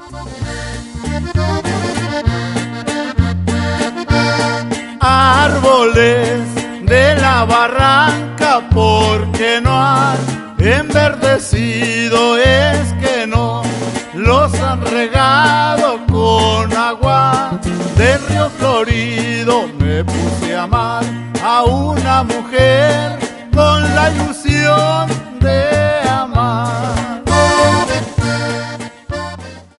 Árboles de la barranca, porque no han enverdecido, es que no los han regado con agua del río florido. Me puse a amar a una mujer con la ilusión de amar.